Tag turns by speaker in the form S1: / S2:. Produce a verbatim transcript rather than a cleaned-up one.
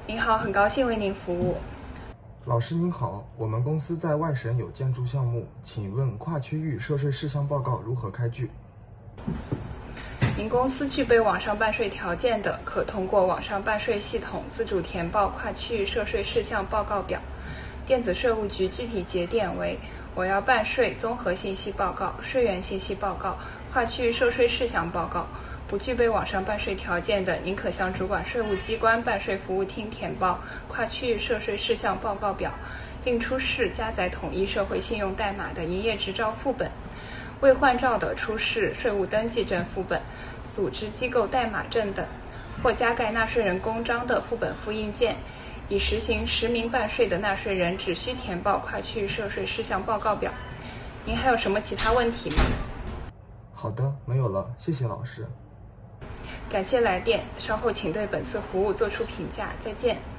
S1: 您好，很高兴为您服务。
S2: 老师您好，我们公司在外省有建筑项目，请问跨区域涉税事项报告如何开具？
S1: 您公司具备网上办税条件的，可通过网上办税系统自主填报跨区域涉税事项报告表。电子税务局具体节点为：我要办税综合信息报告、税源信息报告、跨区域涉税事项报告。不具备网上办税条件的，您可向主管税务机关办税服务厅填报跨区域涉税事项报告表，并出示加载统一社会信用代码的营业执照副本。未换照的，出示税务登记证副本、组织机构代码证等，或加盖纳税人公章的副本复印件。已实行实名办税的纳税人只需填报跨区域涉税事项报告表。您还有什么其他问题吗？
S2: 好的，没有了，谢谢老师。
S1: 感谢来电，稍后请对本次服务做出评价，再见。